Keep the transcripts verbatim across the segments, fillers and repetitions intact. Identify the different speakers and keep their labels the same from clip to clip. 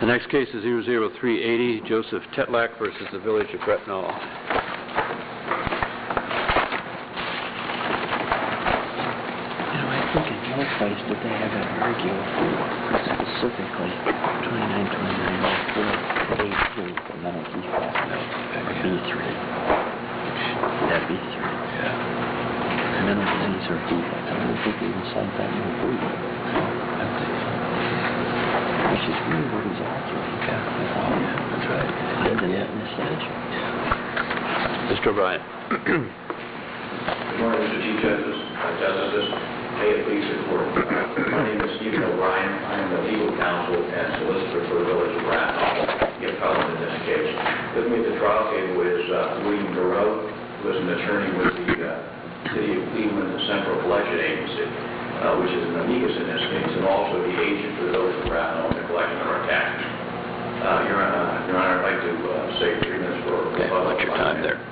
Speaker 1: The next case is zero zero three eighty, Joseph Tetlak versus the Village of Bretnall.
Speaker 2: You know, I think in no place did they ever argue specifically twenty-nine twenty-nine oh four A three for mental defect, or B three. That B three.
Speaker 1: Yeah.
Speaker 2: Mental disease or defect. I don't think they even said that in the brief. Which is really what he's arguing.
Speaker 1: Yeah, yeah, that's right.
Speaker 2: Isn't it in the statute?
Speaker 1: Yeah. Mister O'Brien.
Speaker 3: Good morning, Mister Chief Justice, uh, Justices. May it please the Court. Uh, my name is Stephen O'Brien. I am the legal counsel and solicitor for the Village of Bretnall, the appellant in this case. With me at the trial table is uh, William Garreau, who is an attorney with the uh, City of Cleveland Central Collection Agency, uh, which is an amicus in this case, and also the agent for the Village of Bretnall in the collection of our taxes. Uh, Your, uh, Your Honor, I'd like to uh, save three minutes for
Speaker 1: Okay, what's your time there?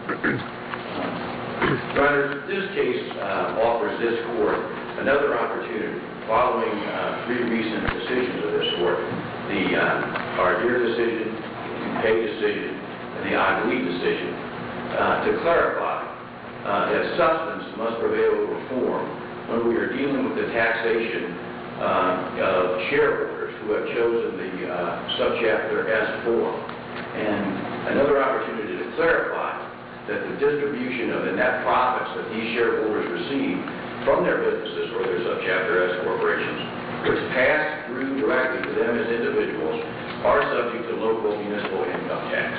Speaker 3: Your Honor, this case uh, offers this Court another opportunity following uh, three recent decisions of this Court, the uh, Ardeer decision, the Pay decision, and the Agui decision, uh, to clarify uh, that substance must prevail over form when we are dealing with the taxation uh, of shareholders who have chosen the uh, subchapter S form, and another opportunity to clarify that the distribution of the net profits that these shareholders receive from their businesses or their subchapter S corporations, which pass through directly to them as individuals, are subject to local municipal income tax.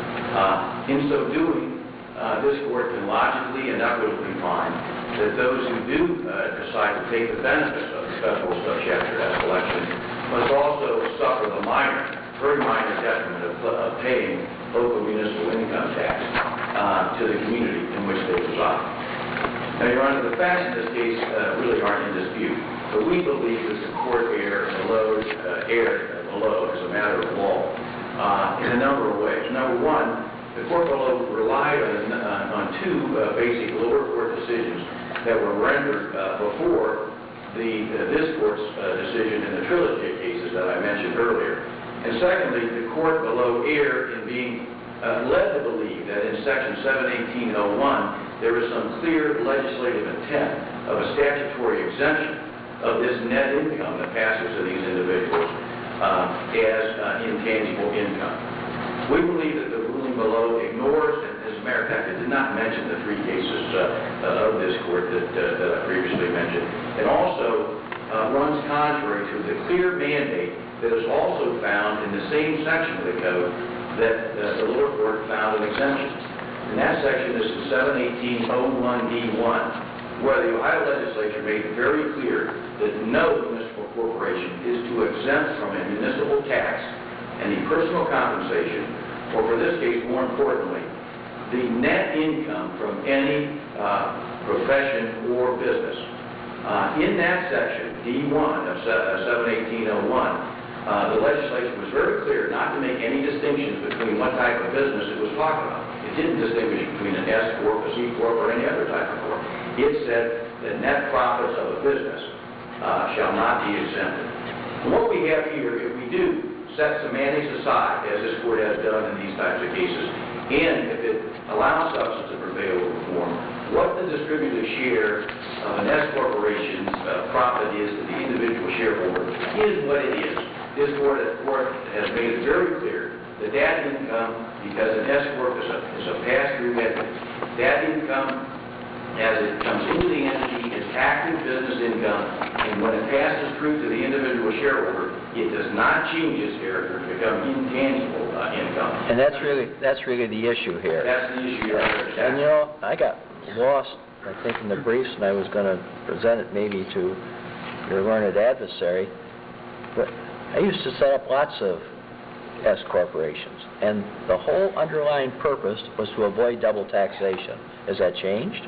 Speaker 3: Uh, in so doing, uh, this Court can logically and equitably find that those who do uh, decide to take the benefits of the federal subchapter S collection must also suffer the minor, very minor detriment of, of paying local municipal income tax uh, to the community in which they reside. Now, Your Honor, the facts in this case uh, really aren't in dispute, but we believe that the Court erred below, uh, erred below as a matter of law uh, in a number of ways. Number one, the Court below relied on, uh, on two uh, basic lower court decisions that were rendered uh, before the, uh, this Court's uh, decision in the Trilogy cases that I mentioned earlier. And secondly, the Court below erred in being uh, led to believe that in Section seven eighteen oh one there is some clear legislative intent of a statutory exemption of this net income that passes to these individuals uh, as uh, intangible income. We believe that the ruling below ignores, and as a matter of fact, it did not mention the three cases uh, of this Court that, uh, that I previously mentioned. It also uh, runs contrary to the clear mandate that is also found in the same section of the Code that uh, the lower court found an exemption. And that section is in seven eighteen oh one D one, where the Ohio legislature made it very clear that no municipal corporation is to exempt from a municipal tax any personal compensation, or for this case, more importantly, the net income from any uh, profession or business. Uh, in that section, D one of seven eighteen oh one, Uh, the legislation was very clear not to make any distinctions between what type of business it was talking about. It didn't distinguish between an S corp, a C corp, or any other type of corp. It said that net profits of a business uh, shall not be exempted. And what we have here, if we do set semantics aside, as this Court has done in these types of cases, and if it allows substance to prevail over form, what the distributed share of an S corporation's uh, profit is to the individual shareholder is what it is. This court, court has made it very clear that that income, because an S corp is a, is a pass-through entity, that income, as it comes into the entity, is active business income, and when it passes through to the individual shareholder, it does not change its character to become intangible uh, income.
Speaker 2: And that's really that's really the issue here.
Speaker 3: That's the issue. Your Honor.
Speaker 2: And you know, I got lost, I think, in the briefs, and I was going to present it maybe to your learned adversary, but I used to set up lots of S corporations, and the whole underlying purpose was to avoid double taxation. Has that changed?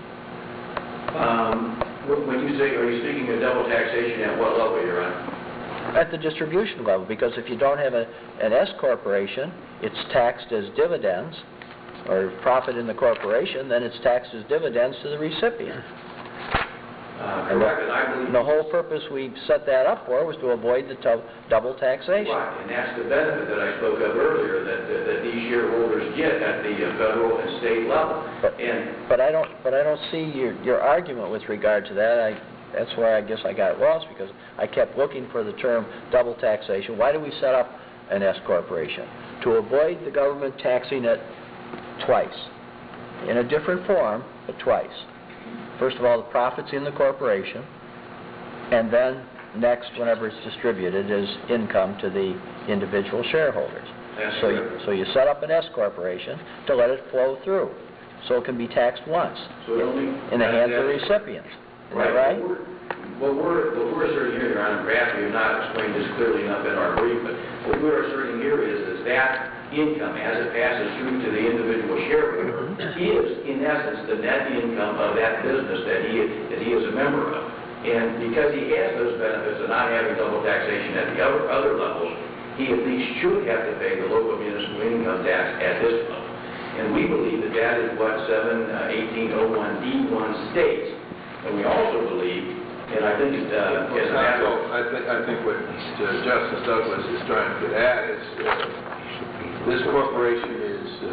Speaker 3: Um, when you say, are you speaking of double taxation at what level, Your Honor?
Speaker 2: At the distribution level, because if you don't have a, an S corporation, it's taxed as dividends, or profit in the corporation, then it's taxed as dividends to the recipient.
Speaker 3: Uh,
Speaker 2: And
Speaker 3: Correct, and I believe...
Speaker 2: the whole purpose we set that up for was to avoid the to- double taxation.
Speaker 3: Right, and that's the benefit that I spoke of earlier, that, that that these shareholders get at the uh, federal and state level.
Speaker 2: But,
Speaker 3: And,
Speaker 2: but I don't, but I don't see your, your argument with regard to that. I, that's where I guess I got lost, because I kept looking for the term double taxation. Why do we set up an S corporation? To avoid the government taxing it twice, in a different form, but twice. First of all, the profits in the corporation, and then next, whenever it's distributed, is income to the individual shareholders.
Speaker 3: That's
Speaker 2: So you,
Speaker 3: correct.
Speaker 2: so you set up an S corporation to let it flow through, so it can be taxed once
Speaker 3: So it only-
Speaker 2: in the hands of the
Speaker 3: that's-
Speaker 2: recipients. Is that right?
Speaker 3: What we're, what we're asserting here, Your Honor, perhaps we have not explained this clearly enough in our brief, but what we're asserting here is, is that income, as it passes through to the individual shareholder, is, in essence, the net income of that business that he, that he is a member of. And because he has those benefits of not having double taxation at the other, other levels, he at least should have to pay the local municipal income tax at this level. And we believe that that is what seven eighteen oh one D one states. And we also believe, and I think, uh, as a matter
Speaker 4: Counsel,
Speaker 3: of...
Speaker 4: I think, I think what uh, Justice Douglas is trying to get at is, uh, this corporation is, uh,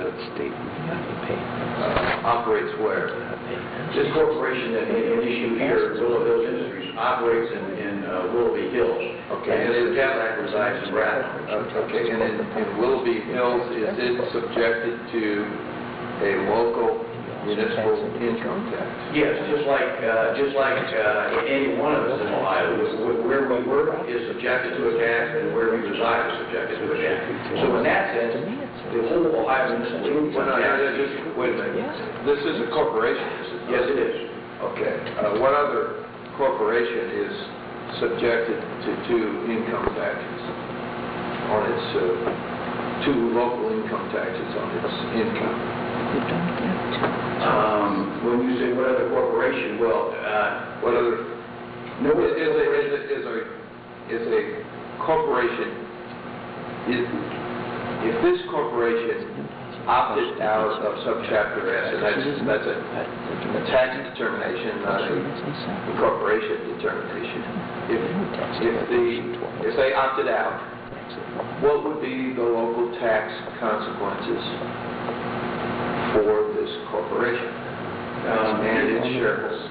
Speaker 4: uh, operates where?
Speaker 3: This corporation that in in issue here, Willow Hills Industries, operates in, in uh, Willoughby Hills.
Speaker 4: Okay.
Speaker 3: And Mister Cadillac resides in Bradford.
Speaker 4: Uh, Okay, and in in Willoughby Hills, is it subjected to a local municipal income tax?
Speaker 3: Yes, just like, uh, just like uh, any one of us in Ohio, wh- where we work is subjected to a tax, and where we reside is subjected to a tax. So in that sense, the whole Ohio municipal
Speaker 4: Well,
Speaker 3: income
Speaker 4: no, no,
Speaker 3: tax...
Speaker 4: no, just, wait a minute. This is a corporation, is it?
Speaker 3: Yes, it is.
Speaker 4: Okay. Uh, What other corporation is subjected to two income taxes on its, uh, two local income taxes on its income?
Speaker 3: Um, When you say what other corporation, well, uh,
Speaker 4: What other,
Speaker 3: no...
Speaker 4: is is a, is a, is a, is a corporation, is, if this corporation opted out of subchapter S, and that's, that's a, a tax determination, not a corporation determination. If, if the, if they opted out, what would be the local tax consequences for this corporation
Speaker 3: Um,
Speaker 4: and its shareholders?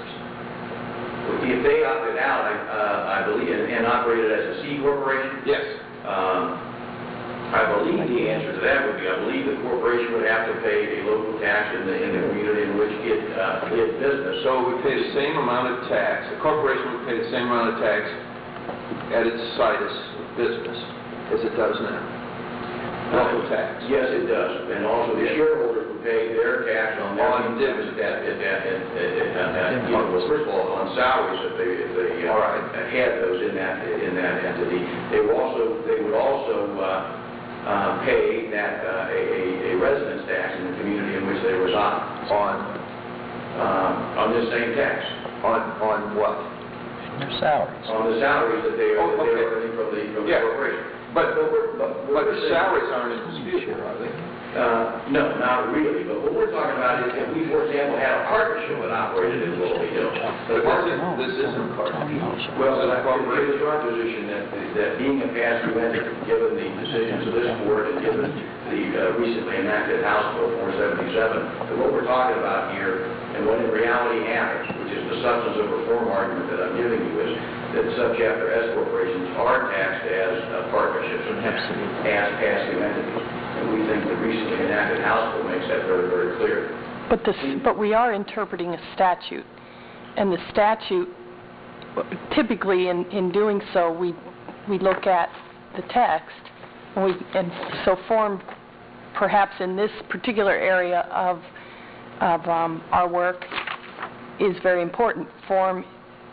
Speaker 3: If they opted out, I, uh, I believe, and and operated as a C corporation,
Speaker 4: Yes.
Speaker 3: um, I believe the answer to that would be, I believe the corporation would have to pay a local tax in the, in the community in which it, uh, did business.
Speaker 4: So it would pay the same amount of tax, the corporation would pay the same amount of tax at its site as business as it does now. Local tax.
Speaker 3: Yes, it does. And also the shareholders would pay their tax on their
Speaker 4: On
Speaker 3: dividends at, at, at, at, at, at, you know, well, first of all, on salaries if they, if they, uh,
Speaker 4: All right.
Speaker 3: had those in that, in that entity. They would also, they would also, uh, uh, pay that, uh, a, a- a residence tax in the community in which they reside,
Speaker 4: On,
Speaker 3: um, on this same tax,
Speaker 4: on, on what?
Speaker 2: Their salaries.
Speaker 3: on the salaries that they are,
Speaker 4: Oh,
Speaker 3: that they
Speaker 4: okay.
Speaker 3: are earning from the, from the
Speaker 4: Yeah.
Speaker 3: corporation.
Speaker 4: But,
Speaker 3: But we're, but
Speaker 4: but
Speaker 3: we're
Speaker 4: the
Speaker 3: saying-
Speaker 4: salaries aren't in dispute here, are they?
Speaker 3: Uh, no, not really, but what we're talking about is if we, for example, had a partnership that operated in Willoughby Hills.
Speaker 4: But this isn't, this isn't partnership.
Speaker 3: Well, then I think it is our position that, that being a pass-through entity, given the decisions of this board and given the uh, recently enacted House Bill four seventy-seven, that what we're talking about here, and what in reality happens, which is the substance of reform argument that I'm giving you, is that subchapter S corporations are taxed as uh, partnerships and as pass-through entities. And we think the recently enacted House Bill makes that very, very clear.
Speaker 5: But this, but we are interpreting a statute, and the statute, typically in, in doing so, we, we look at the text, and we, and so form, perhaps in this particular area of, of um, our work, is very important. Form,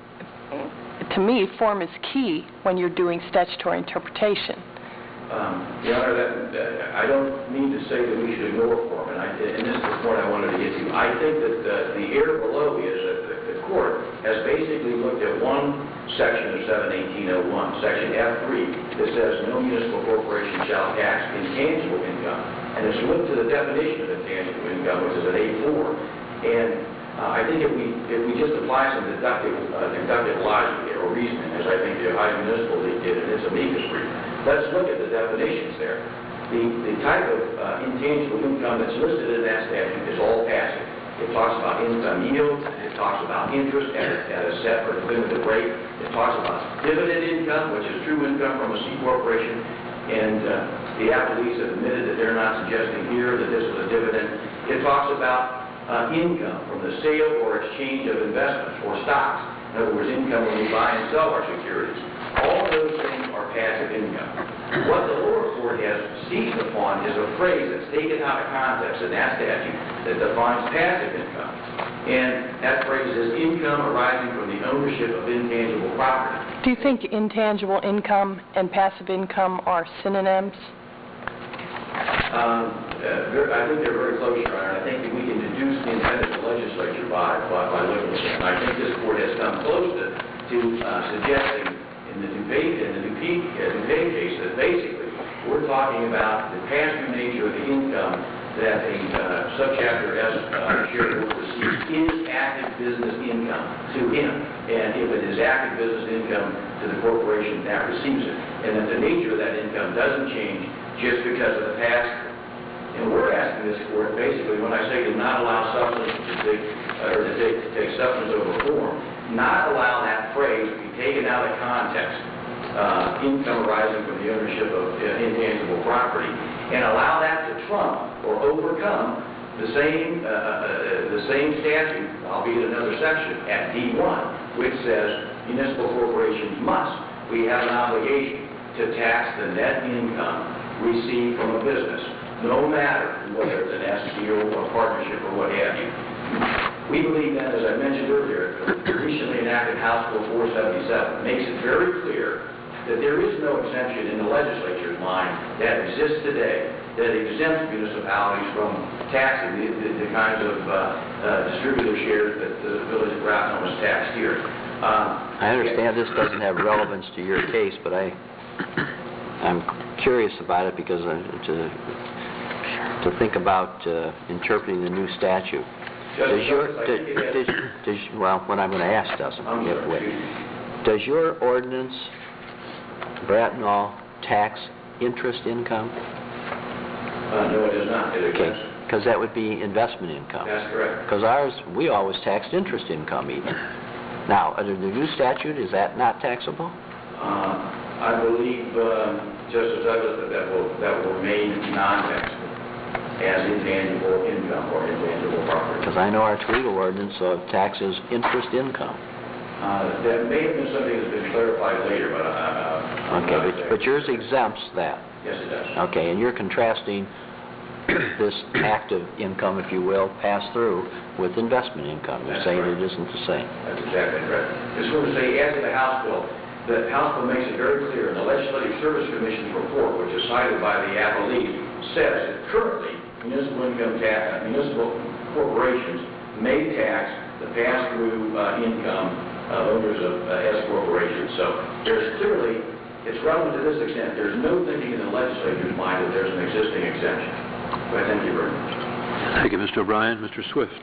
Speaker 5: to me, form is key when you're doing statutory interpretation.
Speaker 3: Um, Your Honor, that, that, I don't mean to say that we should ignore form, and, I, and this is the point I wanted to get to. I think that uh, the error below is that the, the court has basically looked at one section of seven eighteen oh one, section F three, that says no municipal corporation shall tax intangible income, and it's looked to the definition of intangible income, which is at eight four, and Uh, I think if we, if we just apply some deductive, uh, deductive logic or reasoning, as I think the Ohio Municipal League did in its amicus brief, let's look at the definitions there. The, the type of uh, intangible income that's listed in that statute is all passive. It talks about income yield, it talks about interest at a, at a set or definitive rate, it talks about dividend income, which is true income from a C corporation, and uh, the appellees have admitted that they're not suggesting here that this is a dividend. It talks about uh, income from the sale or exchange of investments or stocks. In other words, income when we buy and sell our securities. All those things are passive income. What the lower court has seized upon is a phrase that's taken out of context in that statute that defines passive income. And that phrase is income arising from the ownership of intangible property.
Speaker 5: Do you think intangible income and passive income are synonyms?
Speaker 3: Um, uh, ver- I think they're very close, Your Honor. I think that we can deduce the intent of the legislature by, by, by looking at it. And I think this court has come close to, to uh, suggesting in the debate, in the Dupuy, uh, Dupuy case, that basically we're talking about the pass-through nature of the income that a uh, subchapter S uh, shareholder receives is active business income to him. And if it is active business income to the corporation that receives it, and that the nature of that income doesn't change just because of the past. And we're asking this court, basically, when I say to not allow substance to take, uh, or to take, to take substance over form, not allow that phrase to be taken out of context, uh, income arising from the ownership of uh, intangible property, and allow that to trump or overcome the same, uh, uh, the same statute, albeit another section, at D one, which says municipal corporations must, we have an obligation to tax the net income received from a business, no matter whether it's an S C O or partnership or what have you. We believe that, as I mentioned earlier, the recently enacted House Bill four seventy-seven makes it very clear that there is no exemption in the legislature's mind that exists today that exempts municipalities from taxing the, the, the kinds of uh, uh, distributor shares that the village of Rathenow was taxed here. Um,
Speaker 2: I understand this doesn't have relevance to your case, but I, I'm curious about it because uh, to, to think about uh, interpreting the new statute. Does your, does, does, does, well, what I'm going to ask doesn't.
Speaker 3: I'm
Speaker 2: Yet,
Speaker 3: sorry,
Speaker 2: wait.
Speaker 3: excuse me.
Speaker 2: Does your ordinance, Brattonall, tax interest income?
Speaker 3: Uh, no, it does not. It
Speaker 2: Okay,
Speaker 3: exempts.
Speaker 2: because that would be investment income.
Speaker 3: That's correct.
Speaker 2: Because ours, we always taxed interest income even. Now, under the new statute, is that not taxable?
Speaker 3: Uh, I believe, um, Justice Douglas, that that will, that will remain non-taxable as intangible income or intangible property.
Speaker 2: Because I know our Toledo ordinance uh, taxes interest income.
Speaker 3: Uh, that may have been something that's been clarified later, but I, uh, I'm
Speaker 2: Okay,
Speaker 3: not
Speaker 2: but,
Speaker 3: exactly
Speaker 2: but yours
Speaker 3: sure.
Speaker 2: exempts that.
Speaker 3: Yes, it does.
Speaker 2: Okay, and you're contrasting this active income, if you will, pass through with investment income. You're
Speaker 3: That's
Speaker 2: saying
Speaker 3: correct.
Speaker 2: it isn't the same.
Speaker 3: That's exactly correct. Just want to say, as to the House bill, the House bill makes it very clear, and the Legislative Service Commission's report, which is cited by the appellee, says that currently municipal income tax, municipal corporations may tax the pass-through uh, income of owners of uh, S corporations. So there's clearly, it's relevant to this extent. There's no thinking in the legislature's mind that there's an existing exemption. But thank you very much.
Speaker 1: Thank you, Mister O'Brien. Mister Swift.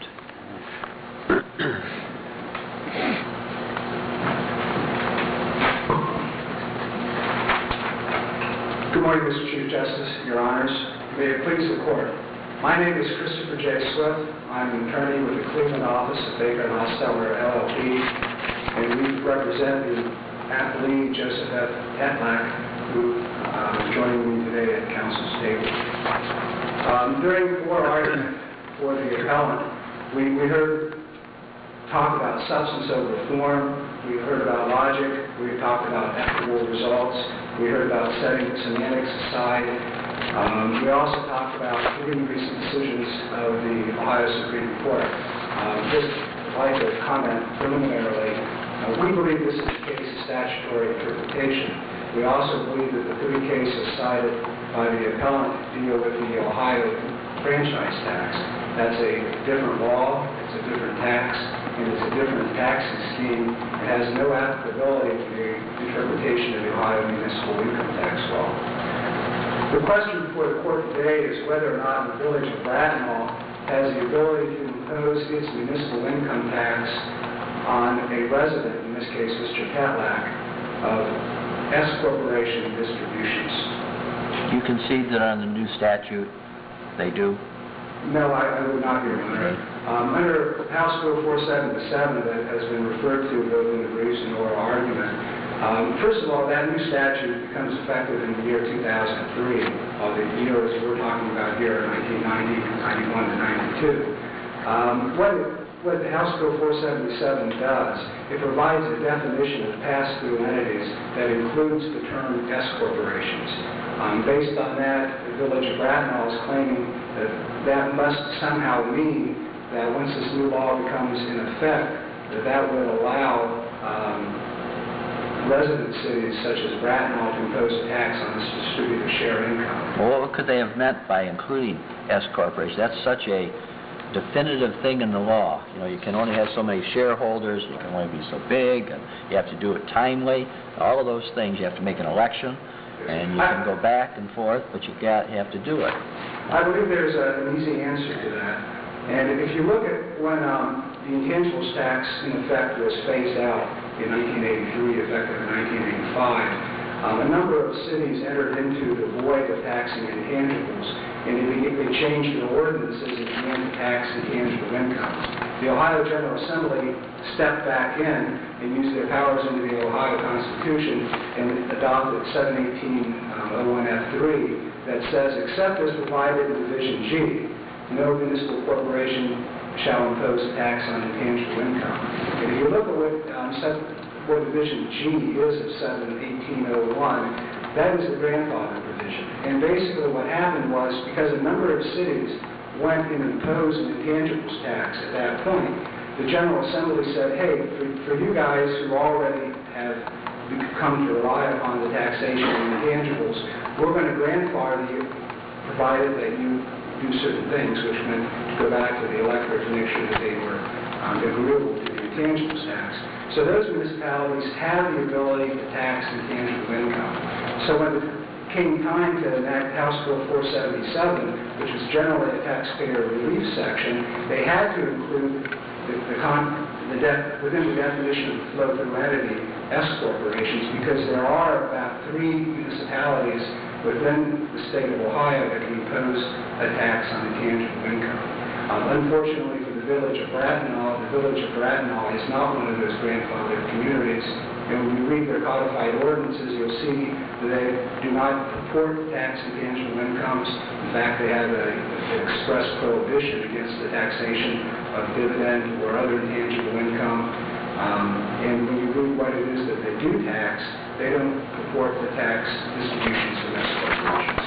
Speaker 6: Good morning, Mister Chief Justice, Your Honors. May it please the Court. My name is Christopher J. Swift. I'm an attorney with the Cleveland office of Baker and Hostetler, L L P, and we represent the appellee, Joseph F. Tetlack, who uh, is joining me today at Council's table. Um, during oral argument for the appellant, we, we heard talk about substance over form. We heard about logic. We talked about equitable results. We heard about setting semantics aside. Um, we also talked about three recent decisions of the Ohio Supreme Court. Um, just like to comment preliminarily, uh, we believe this is a case of statutory interpretation. We also believe that the three cases cited by the appellant deal with the Ohio franchise tax. That's a different law, it's a different tax, and it's a different taxing scheme. It has no applicability to the interpretation of the Ohio municipal income tax law. The question before the Court today is whether or not the village of Brattonall has the ability to impose its municipal income tax on a resident, in this case Mister Tetlack, of S corporation distributions.
Speaker 2: You concede that on the new statute, they do?
Speaker 6: No, I, I would not, Your Honor. Um, under House Bill four seventy-seven that has been referred to both in the briefs and oral argument, um, first of all, that new statute becomes effective in the year two thousand three, or the years we're talking about here, nineteen ninety, ninety-one, and ninety-two. Um, what, it, what the House Bill four seventy-seven does, it provides a definition of pass-through entities that includes the term S corporations. Um, based on that, the Village of Bracknell is claiming that that must somehow mean that once this new law becomes in effect, that that would allow um, resident cities such as Bracknell to impose a tax on this distributed share income.
Speaker 2: Well, what could they have meant by including S corporation? That's such a definitive thing in the law. You know, you can only have so many shareholders, you can only be so big, and you have to do it timely. All of those things, you have to make an election, and you can go back and forth, but you got you have to do it.
Speaker 6: I believe there's a, an easy answer to that. And if you look at when um, the intangibles tax, in effect, was phased out in nineteen eighty-three, effective in nineteen eighty-five, um, a number of cities entered into the void of taxing intangibles, and they, they changed their ordinances and began to tax intangible income. The Ohio General Assembly stepped back in and used their powers under the Ohio Constitution and adopted seven eighteen oh one F three that says, except as provided in Division G, no municipal corporation shall impose a tax on intangible income. And if you look at what, um, seven, what Division G is of seven eighteen oh one, that is the grandfather provision. And basically what happened was, because a number of cities went and imposed an intangibles tax at that point, the General Assembly said, hey, for, for you guys who already have come to rely upon the taxation of intangibles, we're going to grandfather you, provided that you do certain things, which meant to go back to the electorate to make sure that they were um, agreeable to the intangibles tax. So those municipalities have the ability to tax intangible income. So when it came time to enact House Bill four seventy-seven, which is generally a taxpayer relief section, they had to include the, the, con, the de, within the definition of flow-through entity, S corporations, because there are about three municipalities within the state of Ohio that can impose a tax on intangible income. Um, unfortunately for the Village of Bracknell, the Village of Bracknell is not one of those grandfathered communities. And when you read their codified ordinances, you'll see that they do not purport to tax intangible incomes. In fact, they have a, an express prohibition against the taxation of dividend or other intangible income. Um, and when you read what it is that they do tax, they don't purport to tax distributions from S corporations.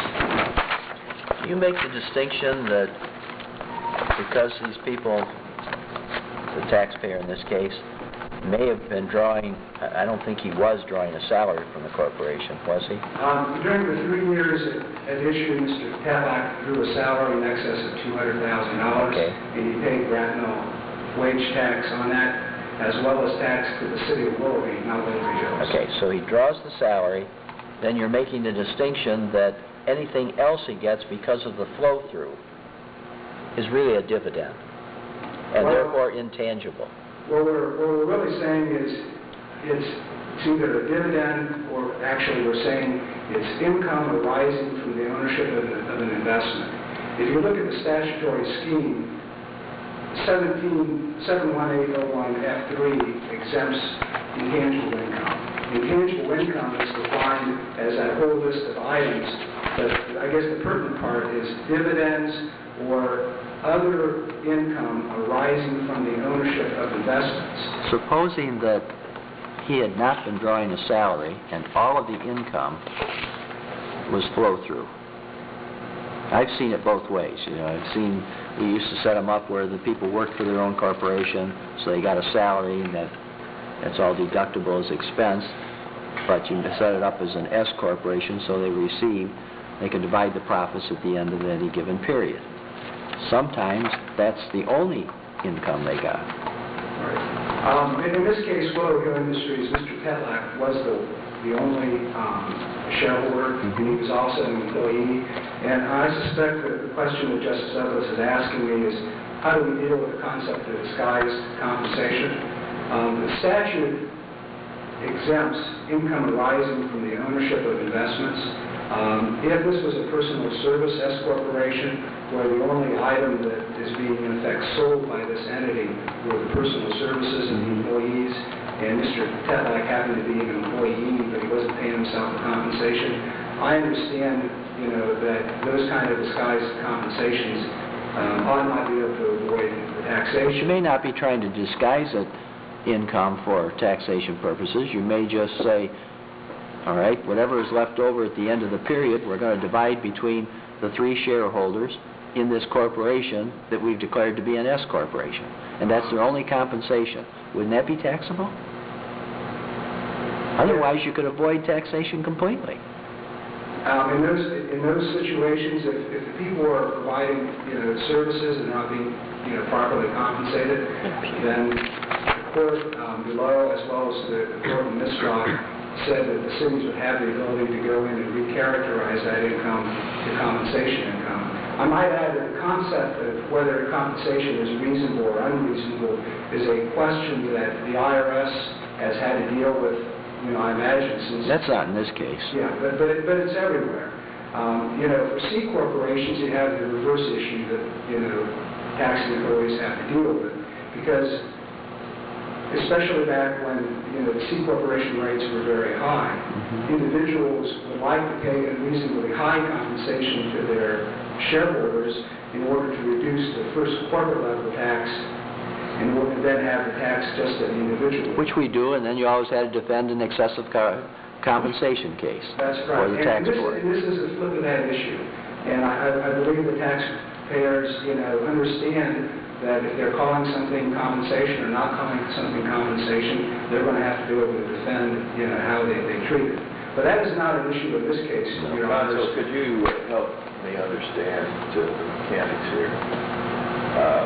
Speaker 2: Do you make the distinction that because these people, the taxpayer in this case, may have been drawing, I don't think he was drawing a salary from the corporation, was he?
Speaker 6: Um, during the three years at, at issue, Mister Tetlack drew a salary in excess of two hundred thousand dollars,
Speaker 2: okay.
Speaker 6: And he paid Bracknell wage tax on that, as well as tax to the city of Willoughby, not Willoughby Hills.
Speaker 2: Okay, so he draws the salary, then you're making the distinction that anything else he gets because of the flow-through is really a dividend, and
Speaker 6: well,
Speaker 2: therefore intangible.
Speaker 6: What we're, what we're really saying is it's, it's either a dividend, or actually we're saying it's income arising from the ownership of, the, of an investment. If you look at the statutory scheme, seventeen eighteen oh one F three exempts intangible income. Intangible income is defined as that whole list of items, but I guess the pertinent part is dividends or other income arising from the ownership of investments.
Speaker 2: Supposing that he had not been drawing a salary and all of the income was flow-through. I've seen it both ways. You know, I've seen, we used to set them up where the people worked for their own corporation, so they got a salary and that that's all deductible as expense, but you set it up as an S corporation so they receive, they can divide the profits at the end of any given period. Sometimes that's the only income they got.
Speaker 6: Right. Um, in this case, Willow Hill Industries, Mister Tetlack was the, the only um, shareholder. Mm-hmm. He was also an employee. And And I suspect that the question that Justice Evans is asking me is, how do we deal with the concept of disguised compensation? Um, the statute exempts income arising from the ownership of investments. Um, if this was a personal service S corporation, where the only item that is being in effect sold by this entity were the personal services and the employees, and Mister Tetlack happened to be an employee, but he wasn't paying himself the compensation, I understand, you know, that those kind of disguised compensations um, ought not be able to avoid the taxation.
Speaker 2: You may not be trying to disguise it income for taxation purposes. You may just say, all right, whatever is left over at the end of the period, we're going to divide between the three shareholders in this corporation that we've declared to be an S corporation. And that's their only compensation. Wouldn't that be taxable? Otherwise, you could avoid taxation completely.
Speaker 6: Um, in those in those situations, if, if the people are providing, you know, services and not being, you know, properly compensated, then the court um, below, as well as the, the court in Misrock, said that the cities would have the ability to go in and recharacterize that income to compensation income. I might add that the concept of whether compensation is reasonable or unreasonable is a question that the I R S has had to deal with, you know, I imagine since...
Speaker 2: That's not in this case.
Speaker 6: Yeah, but, but, it, but it's everywhere. Um, you know, for C corporations, you have the reverse issue that, you know, taxing authorities have to deal with, because especially back when, you know, the C corporation rates were very high, mm-hmm. individuals would like to pay unreasonably high compensation to their shareholders in order to reduce the first corporate level tax, in order to then have the tax just at the individual.
Speaker 2: Which we do, and then you always had to defend an excessive co compensation case.
Speaker 6: That's right.
Speaker 2: For the
Speaker 6: and,
Speaker 2: tax
Speaker 6: this,
Speaker 2: board.
Speaker 6: and this is a flip of that issue. And I, I believe the taxpayers, you know, understand that if they're calling something compensation or not calling something compensation, they're going to have to be able to defend, you know, how they, they treat it. But that is not an issue in this case, Your Honor.
Speaker 4: Counsel, could you help me understand the mechanics here? Um,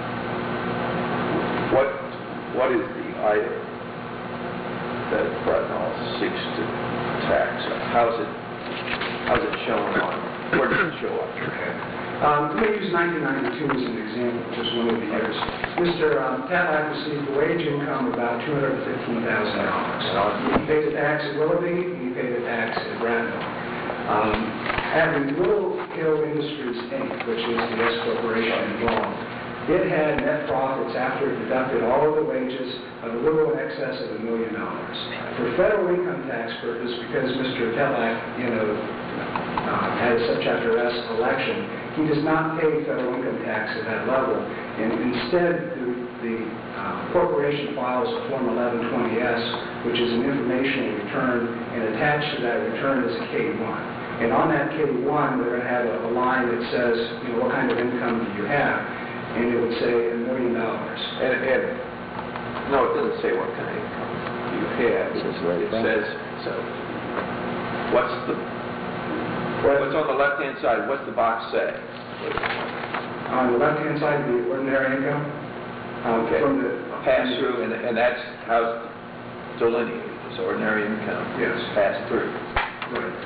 Speaker 4: what what is the item that Bretnall seeks to tax? How's it how's it shown on? Where does it show up?
Speaker 6: Um, let me use nineteen ninety-two as an example, just one of the years. Mister Um, Tetlack received a wage income of about two hundred fifteen thousand dollars. He paid the tax at Willoughby, and he paid the tax at Bradnell. Um, having Little Hill Industries, Incorporated, which is the S corporation involved, it had net profits after it deducted all of the wages of a little in excess of a million dollars. For federal income tax purpose, because Mister Tetlack, you know, uh, had a subchapter S election, he does not pay federal income tax at that level, and instead the, the uh, corporation files a Form eleven twenty S, which is an informational return, and attached to that return is a K one. And on that K one, they're going to have a, a line that says, you know, what kind of income do you have? And it would say a million dollars.
Speaker 4: And, and no, it doesn't say what kind of income you have.
Speaker 2: It says right
Speaker 4: It
Speaker 2: there.
Speaker 4: says, so, what's the, what's on the left-hand side? What's the box say?
Speaker 6: On the left-hand side, the ordinary income. um,
Speaker 4: Okay.
Speaker 6: From the
Speaker 4: Pass-through, and, and that's how it's delineated. It's ordinary income.
Speaker 6: Yes.
Speaker 4: Pass-through.
Speaker 6: Right.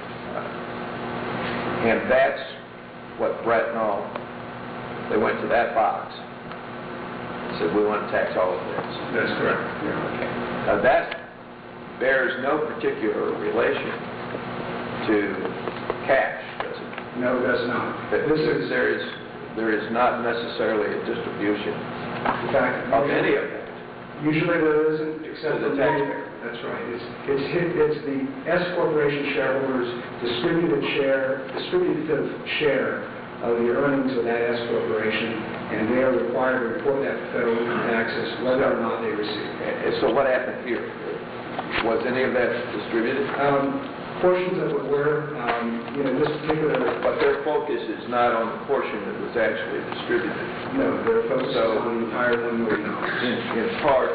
Speaker 4: And that's what Bretnall, they went to that box, said, we want to tax all of this.
Speaker 6: That's correct. Yeah.
Speaker 4: Okay. Now that bears no particular relation to cash, does it?
Speaker 6: No, it does not.
Speaker 4: That
Speaker 6: This
Speaker 4: there-
Speaker 6: is,
Speaker 4: there is, there is not necessarily a distribution
Speaker 6: in fact,
Speaker 4: of any of that.
Speaker 6: usually there isn't, except
Speaker 4: To the
Speaker 6: for
Speaker 4: taxpayer.
Speaker 6: That's right. It's, it's, hit- it's the S corporation shareholders' distributed share, distributive share of the earnings of that S corporation, and they are required to report that to federal income taxes, whether or not they receive it.
Speaker 4: And so what happened here? Was any of that distributed?
Speaker 6: Um, portions of it were, um, you know, this particular,
Speaker 4: But their focus is not on the portion that was actually distributed.
Speaker 6: you know, their focus is
Speaker 4: So-
Speaker 6: on the entire one million dollars.
Speaker 4: In, in part,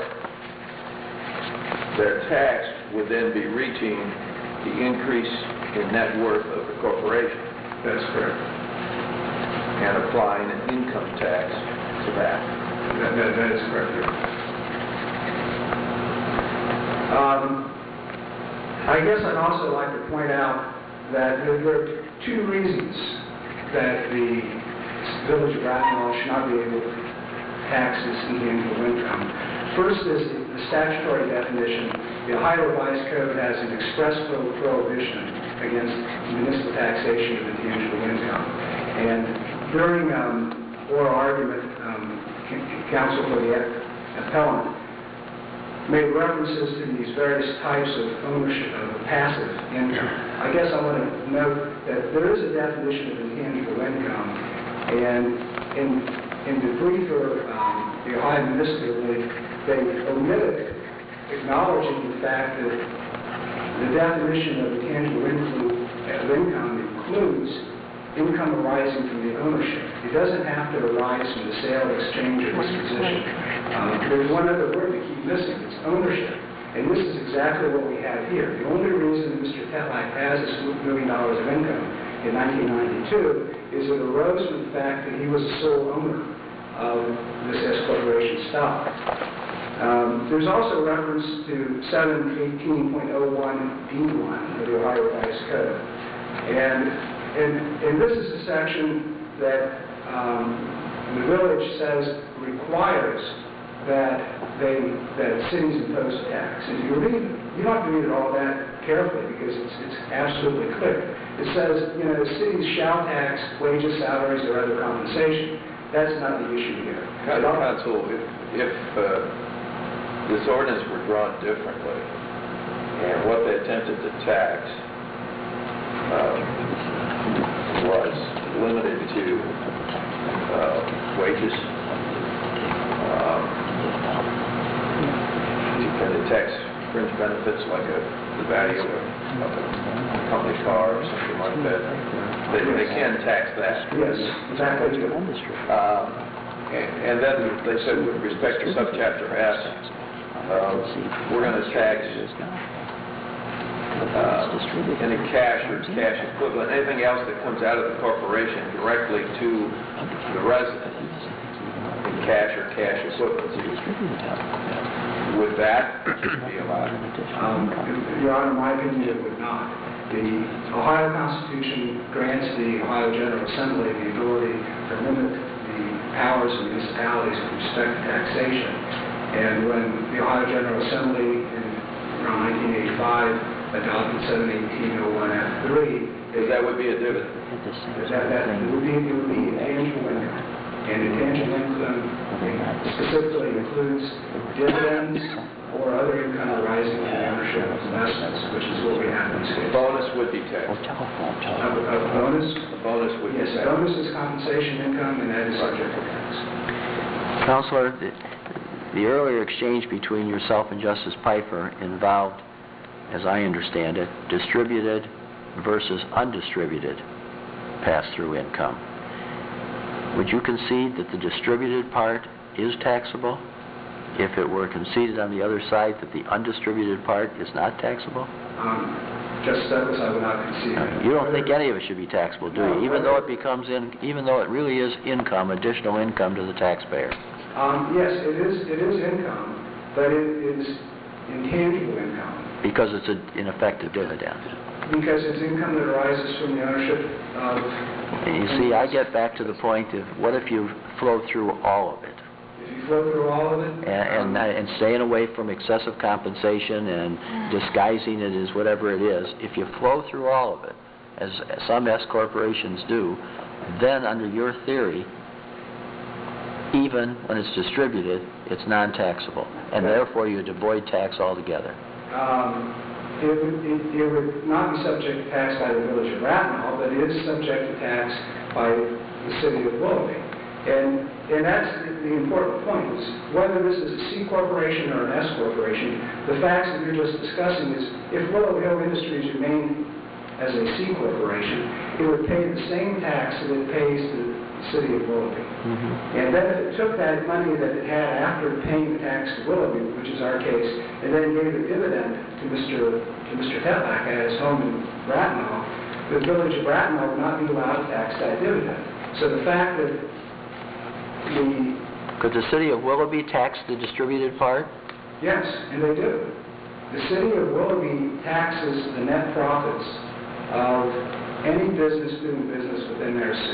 Speaker 4: their tax would then be reaching the increase in net worth of the corporation
Speaker 6: That's correct.
Speaker 4: and applying an income tax to that.
Speaker 6: That, that, that is correct. yeah. Um, I guess I'd also like to point out that there, there are two reasons that the Village of Rathenow should not be able to tax this intangible income. First is the statutory definition. The Ohio Revised Code has an express pro- prohibition against municipal taxation of intangible income. And during um, oral argument, um, counsel for the appellant made references to these various types of ownership of passive income. I guess I want to note that there is a definition of intangible income, and in, in the brief for um, the Ohio Municipal League, they omitted acknowledging the fact that the definition of intangible income includes income arising from the ownership. It doesn't have to arise from the sale, exchange, or disposition. Um, there's one other word that keeps missing. It's ownership. And this is exactly what we have here. The only reason that Mister Tetlack has this million dollars of income in nineteen ninety-two is it arose from the fact that he was a sole owner of this S corporation stock. Um, there's also reference to seven eighteen point oh one D one of the Ohio Revised Code. And And, and this is a section that um, the village says requires that they that cities impose a tax. And if you read, you don't have to read it all that carefully because it's, it's absolutely clear. It says, you know, cities shall tax wages, salaries, or other compensation. That's not the issue here.
Speaker 4: Counsel, if, if uh, this ordinance were drawn differently and what they attempted to tax uh, was limited to uh, wages. Um, can they tax fringe benefits like a, the value of a, of a company car or something like that? They, they can tax that.
Speaker 6: Yes, exactly.
Speaker 4: Um, and, and then they said with respect to subchapter S, uh, we're going to tax Uh, any cash or cash equivalent, anything else that comes out of the corporation directly to the resident in cash or cash equivalents. Would that be allowed?
Speaker 6: Um, Your Honor, in my opinion, it would not. The Ohio Constitution grants the Ohio General Assembly the ability to limit the powers of municipalities with respect to taxation. And when the Ohio General Assembly in around nineteen eighty-five adopted seven eighteen oh one F three,
Speaker 4: because that would be a dividend.
Speaker 6: That, that it would be, it would be intangible income. And intangible income specifically includes dividends or other income arising from the ownership of investments, which is what we have in this case.
Speaker 4: Bonus would be taxed.
Speaker 6: A, a bonus?
Speaker 4: A bonus would
Speaker 6: Yes,
Speaker 4: be
Speaker 6: a
Speaker 4: taxed.
Speaker 6: bonus is compensation income, and that is subject to tax.
Speaker 2: Counselor, the, the earlier exchange between yourself and Justice Piper involved, as I understand it, distributed versus undistributed pass-through income. Would you concede that the distributed part is taxable if it were conceded on the other side that the undistributed part is not taxable?
Speaker 6: Um, Justice Douglas, I would not concede that.
Speaker 2: You don't think any of it should be taxable, do you? Even though it becomes in, even though it really is income, additional income to the taxpayer.
Speaker 6: Um, yes, it is, it is income, but it is intangible income.
Speaker 2: Because it's a, in effect a dividend.
Speaker 6: Because it's income that arises from the ownership of...
Speaker 2: And you see, I get back to the point of what if you flow through all of it?
Speaker 6: If you flow through all of it...
Speaker 2: And, and, and staying away from excessive compensation and disguising it as whatever it is, if you flow through all of it, as some S corporations do, then under your theory, even when it's distributed, it's non-taxable, and therefore you avoid tax altogether.
Speaker 6: Um, it, would, it, it would not be subject to tax by the Village of Rathenow, but it is subject to tax by the City of Willoughby. And, and that's the, the important point, is whether this is a C corporation or an S corporation, the facts that you're just discussing is if Willow Hill Industries remained as a C corporation, it would pay the same tax that it pays to the City of Willoughby. Mm-hmm. And then if it took that money that it had after paying the tax to Willoughby, which is our case, and then gave a dividend to Mister to Mister Tetlack at his home in Rathenow, the Village of Rathenow would not be allowed to tax that dividend. So the fact that the...
Speaker 2: Could the City of Willoughby tax the distributed part?
Speaker 6: Yes, and they do. The City of Willoughby taxes the net profits of any business doing business within their city.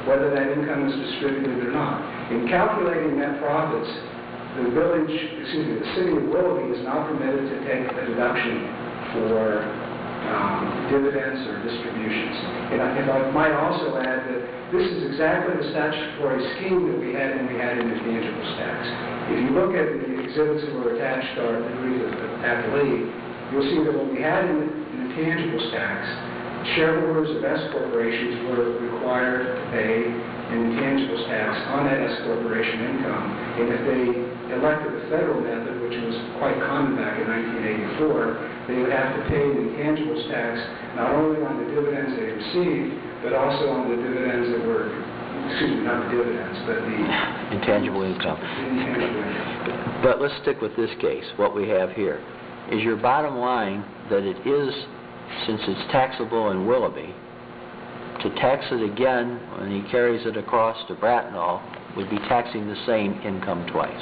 Speaker 6: whether that income is distributed or not. In calculating net profits, the village, excuse me, the city of Willoughby is now permitted to take a deduction for um, dividends or distributions. And I- if I might also add that this is exactly the statutory scheme that we had when we had intangibles tax. If you look at the exhibits that were attached to our degree of appellee, you'll see that when we had an intangibles tax, shareholders of S corporations were required to pay an intangibles tax on that S corporation income. And if they elected the federal method, which was quite common back in nineteen eighty-four, they would have to pay the intangibles tax not only on the dividends they received, but also on the dividends that were, excuse me, not the dividends, but the
Speaker 2: Intangible income.
Speaker 6: intangible income.
Speaker 2: But let's stick with this case, what we have here. Is your bottom line that it is, since it's taxable in Willoughby, to tax it again when he carries it across to Bracknell would be taxing the same income twice?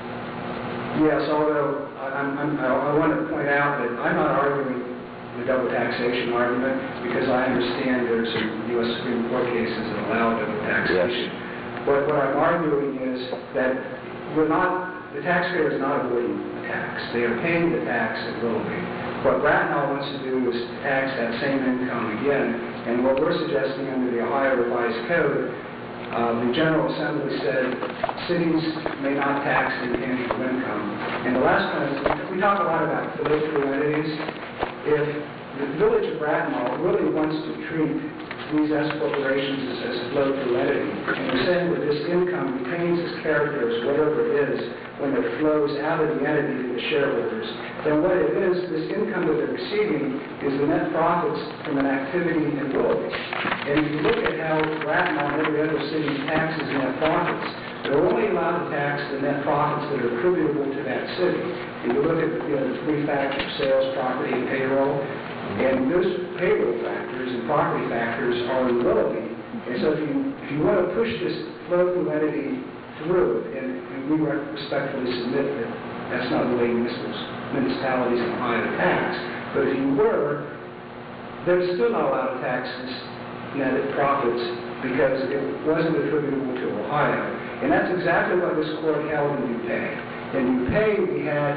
Speaker 6: Yes, although I, I'm, I'm, I I want to point out that I'm not arguing the double taxation argument because I understand there's some U S Supreme Court cases that allow double taxation. But what I'm arguing is that we're not, the taxpayer is not avoiding the tax. They are paying the tax at Willoughby. What Bracknell wants to do is tax that same income again, and what we're suggesting under the Ohio Revised Code, uh, the General Assembly said cities may not tax intangible income. And the last one is, we talk a lot about fiduciary entities. If the village of Bracknell really wants to treat these S corporations as a flow-through entity, and we're saying that this income retains its character as whatever it is when it flows out of the entity to the shareholders, then what it is, this income that they're receiving is the net profits from an activity in Willoughby. And if you look at how Bracknell and every other city taxes net profits, they're only allowed to tax the net profits that are attributable to that city. If you look at you know, the three factors, sales, property, and payroll, and those payroll factors and property factors are in Willoughby. And so if you, if you want to push this flow-through entity through, and, and we respectfully submit that that's not the way municipalities in Ohio tax, but if you were, they're still not allowed to tax this net profits because it wasn't attributable to Ohio. And that's exactly what this court held in DuPay. In DuPay, we had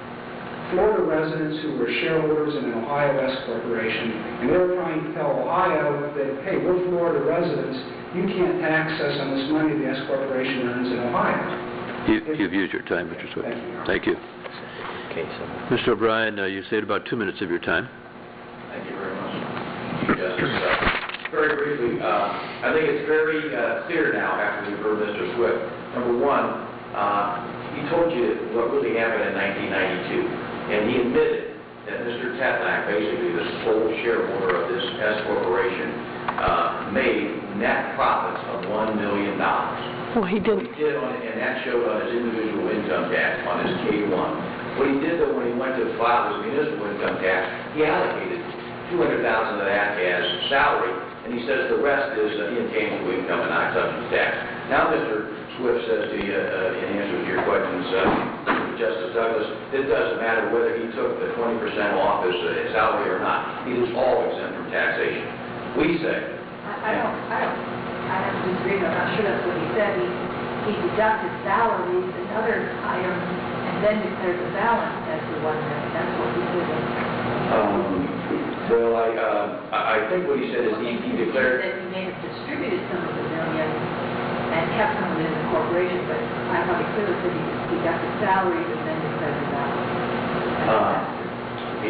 Speaker 6: Florida residents who were shareholders in an Ohio S corporation, and they were trying to tell Ohio that, hey, we're Florida residents, you can't tax us on this money the S corporation earns in Ohio.
Speaker 1: You- You've used your time, Mister Swift. Thank you.
Speaker 2: Okay, so
Speaker 1: Mister O'Brien, uh, you saved about two minutes of your time.
Speaker 3: Thank you very much. Justice. Uh, Very briefly, uh, I think it's very uh, clear now after we've heard Mister Swift. Number one, uh, he told you what really happened in nineteen ninety-two, and he admitted that Mister Tetlack, basically the sole shareholder of this S corporation, uh, made net profits of one million dollars.
Speaker 5: Well, he
Speaker 3: What
Speaker 5: didn't.
Speaker 3: he did on, and that showed on his individual income tax, on his K one. What he did though, when he went to file his municipal income tax, he allocated two hundred thousand dollars of that as salary, and he says the rest is uh, intangible income and not substance tax. Now, Mister Swift says to you, uh, in answer to your questions, uh, Justice Douglas, it doesn't matter whether he took the twenty percent off his uh, salary or not. He is all exempt from taxation. We say,
Speaker 7: I I don't, I don't, I have to disagree, I'm not sure that's what he said. He, he deducted salaries and other items, and then declared the balance as the one million. That's what he did.
Speaker 3: um, well, I, uh, I I think what he said is he, he declared.
Speaker 7: That he may have distributed some of the million and kept some of it in the corporation, but I thought he clearly said he deducted salaries and then declared the balance.
Speaker 3: Uh, he,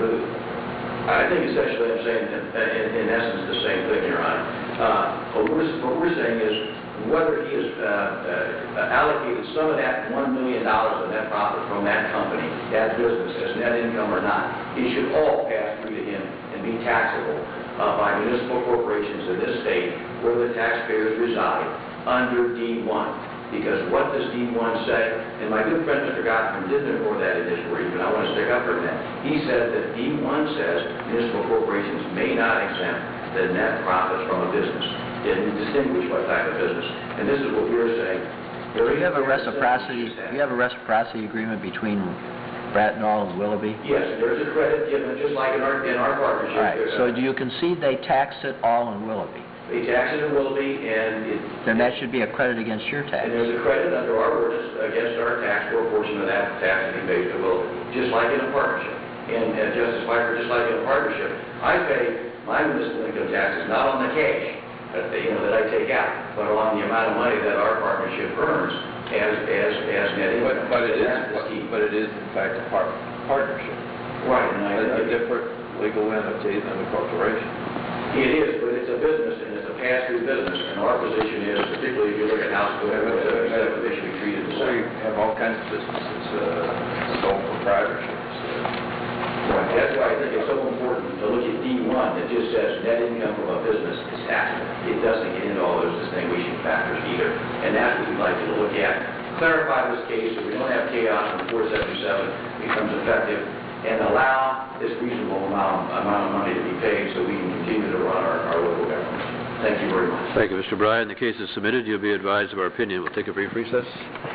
Speaker 3: I think essentially I'm saying, in, in, in essence, the same thing, Your Honor. Uh, what, we're, what we're saying is whether he has uh, uh, allocated some of that one million dollars of net profit from that company, that business, as net income or not, it should all pass through to him and be taxable uh, by municipal corporations in this state where the taxpayers reside under D one. Because what does D one say? And my good friend, Mister Gottman, didn't ignore that in his brief, and I want to stick up for him. He said that D one says municipal corporations may not exempt the net profits from a business. Didn't distinguish what type of business. And this is what we were saying.
Speaker 2: do you have a reciprocity, do you have a reciprocity agreement between Bracknell and Willoughby?
Speaker 3: Yes, there's a credit given, just like in our, in our partnership.
Speaker 2: All right, so do you concede they tax it all in Willoughby?
Speaker 3: pay taxes in Willoughby, and it...
Speaker 2: Then that should be a credit against your
Speaker 3: And
Speaker 2: tax.
Speaker 3: there's a credit under our ordinance against our tax for a portion of that tax to be paid to Willoughby, just like in a partnership. And and Justice Piper, just like in a partnership, I pay my municipal income taxes not on the cash, that, you know, that I take out, but on the amount of money that our partnership earns as, as, as net income.
Speaker 4: But, but it is,
Speaker 3: That's the key.
Speaker 4: but it is in fact a par- partnership,
Speaker 3: Right, and I...
Speaker 4: a a different legal entity than a corporation.
Speaker 3: It is, but it's a business, and it's a pass-through business, and our position is, particularly if you look at House Bill four seventy-seven, they should be treated the
Speaker 4: So you
Speaker 3: same.
Speaker 4: have all kinds of businesses, uh, sole proprietorships.
Speaker 3: Right, that's why I think it's so important to look at D one, that just says net income from a business is taxable. It doesn't get into all those distinguishing factors either, and that's what we'd like you to look at. Clarify this case so we don't have chaos when four seventy-seven becomes effective, and allow this reasonable amount, amount of money to be paid so we can continue to run our, our local government. Thank you very much.
Speaker 1: Thank you, Mister Bryan. The case is submitted. You'll be advised of our opinion. We'll take a brief recess.